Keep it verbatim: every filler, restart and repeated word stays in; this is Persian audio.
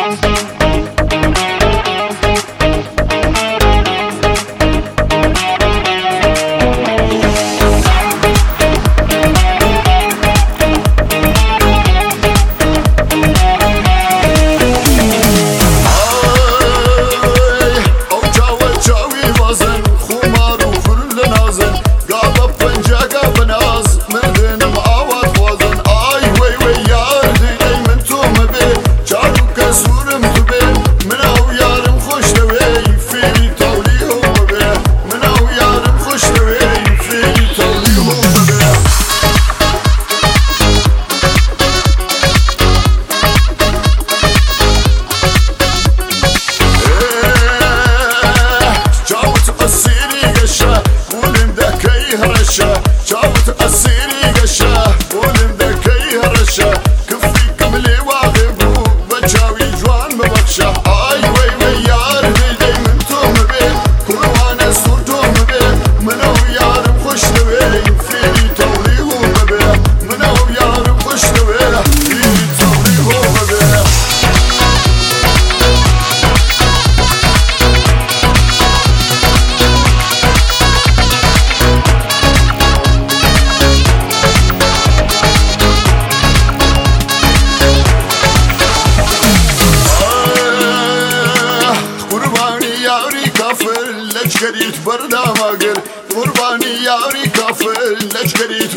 جاوت أسيري قشة ولم ذكي هرشة كفي كملي واغبو بجاوي جوان مبخشة آي وي وي يار بيدي من توم بي كل وانا سورتوم بي منو يارم خوش لوي فيني تولي هو بي منو يارم خوش لوي فيني تولي هو بي قريت بردا ما قر قرباني ياري كافر ليش قريت